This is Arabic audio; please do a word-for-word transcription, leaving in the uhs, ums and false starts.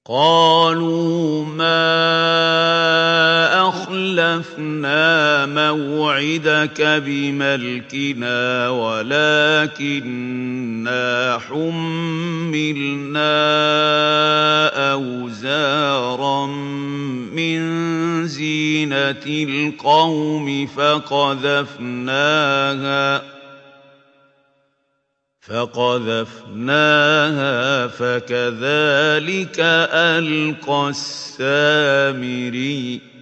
قالوا ما أخلفنا موعدك بملكنا ولكننا حملنا أوزارا من زينة القوم فقذفناها فقذفناها فكذلك ألقى السامري